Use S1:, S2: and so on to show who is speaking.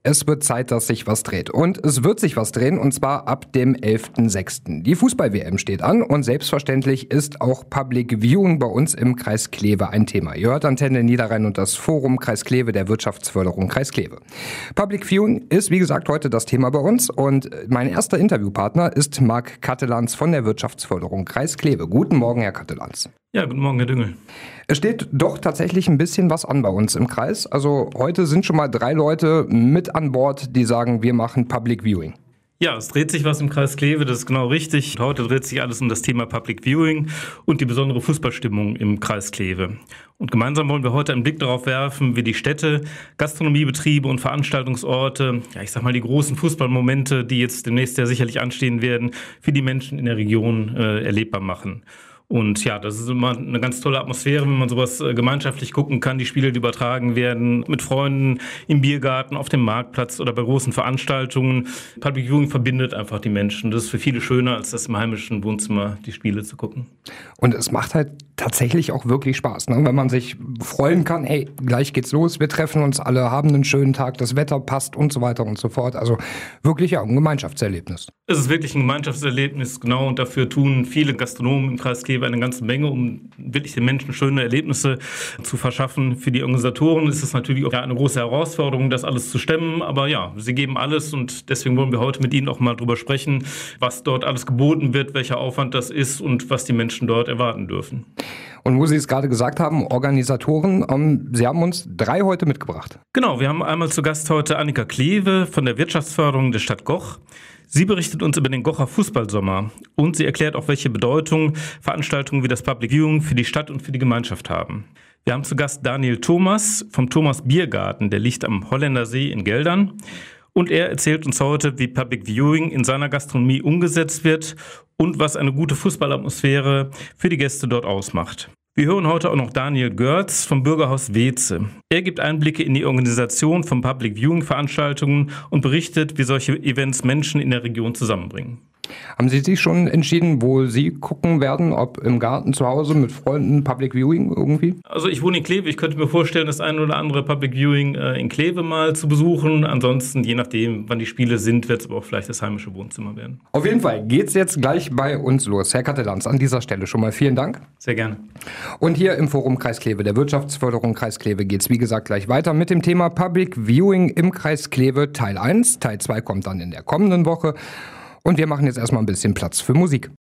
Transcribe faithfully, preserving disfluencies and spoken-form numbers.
S1: Es wird Zeit, dass sich was dreht. Und es wird sich was drehen, und zwar ab dem elften sechsten Die Fußball-W M steht an und selbstverständlich ist auch Public Viewing bei uns im Kreis Kleve ein Thema. Ihr hört Antenne Niederrhein und das Forum Kreis Kleve der Wirtschaftsförderung Kreis Kleve. Public Viewing ist, wie gesagt, heute das Thema bei uns und mein erster Interviewpartner ist Marc Kattelans von der Wirtschaftsförderung Kreis Kleve. Guten Morgen, Herr Kattelans.
S2: Ja, guten Morgen, Herr Düngel.
S1: Es steht doch tatsächlich ein bisschen was an bei uns im Kreis. Also heute sind schon mal drei Leute mit an Bord, die sagen, wir machen Public Viewing.
S2: Ja, es dreht sich was im Kreis Kleve, das ist genau richtig. Heute dreht sich alles um das Thema Public Viewing und die besondere Fußballstimmung im Kreis Kleve. Und gemeinsam wollen wir heute einen Blick darauf werfen, wie die Städte, Gastronomiebetriebe und Veranstaltungsorte, ja, ich sag mal die großen Fußballmomente, die jetzt demnächst ja sicherlich anstehen werden, für die Menschen in der Region äh, erlebbar machen. Und ja, das ist immer eine ganz tolle Atmosphäre, wenn man sowas gemeinschaftlich gucken kann, die Spiele, die übertragen werden, mit Freunden im Biergarten, auf dem Marktplatz oder bei großen Veranstaltungen. Public Viewing verbindet einfach die Menschen. Das ist für viele schöner, als das im heimischen Wohnzimmer die Spiele zu gucken.
S1: Und es macht halt tatsächlich auch wirklich Spaß, ne? Wenn man sich freuen kann, hey, gleich geht's los, wir treffen uns alle, haben einen schönen Tag, das Wetter passt und so weiter und so fort. Also wirklich ja, ein Gemeinschaftserlebnis.
S2: Es ist wirklich ein Gemeinschaftserlebnis, genau, und dafür tun viele Gastronomen im Kreis Kleve eine ganze Menge, um wirklich den Menschen schöne Erlebnisse zu verschaffen. Für die Organisatoren ist es natürlich auch eine große Herausforderung, das alles zu stemmen, aber ja, sie geben alles und deswegen wollen wir heute mit Ihnen auch mal drüber sprechen, was dort alles geboten wird, welcher Aufwand das ist und was die Menschen dort erwarten dürfen.
S1: Und wo Sie es gerade gesagt haben, Organisatoren, ähm, Sie haben uns drei heute mitgebracht.
S2: Genau, wir haben einmal zu Gast heute Annika Kleve von der Wirtschaftsförderung der Stadt Goch. Sie berichtet uns über den Gocher Fußballsommer und sie erklärt auch, welche Bedeutung Veranstaltungen wie das Public Viewing für die Stadt und für die Gemeinschaft haben. Wir haben zu Gast Daniel Thomas vom Thomas Biergarten, der liegt am Holländersee in Geldern. Und er erzählt uns heute, wie Public Viewing in seiner Gastronomie umgesetzt wird und was eine gute Fußballatmosphäre für die Gäste dort ausmacht. Wir hören heute auch noch Daniel Görz vom Bürgerhaus Weeze. Er gibt Einblicke in die Organisation von Public Viewing Veranstaltungen und berichtet, wie solche Events Menschen in der Region zusammenbringen.
S1: Haben Sie sich schon entschieden, wo Sie gucken werden, ob im Garten zu Hause mit Freunden Public Viewing irgendwie?
S2: Also ich wohne in Kleve, ich könnte mir vorstellen, das ein oder andere Public Viewing äh, in Kleve mal zu besuchen. Ansonsten, je nachdem, wann die Spiele sind, wird es aber auch vielleicht das heimische Wohnzimmer werden.
S1: Auf jeden Fall geht's jetzt gleich bei uns los. Herr Kattelans, an dieser Stelle schon mal vielen Dank.
S2: Sehr gerne.
S1: Und hier im Forum Kreis Kleve, der Wirtschaftsförderung Kreis Kleve, geht's wie gesagt gleich weiter mit dem Thema Public Viewing im Kreis Kleve Teil eins. Teil zwei kommt dann in der kommenden Woche. Und wir machen jetzt erstmal ein bisschen Platz für Musik.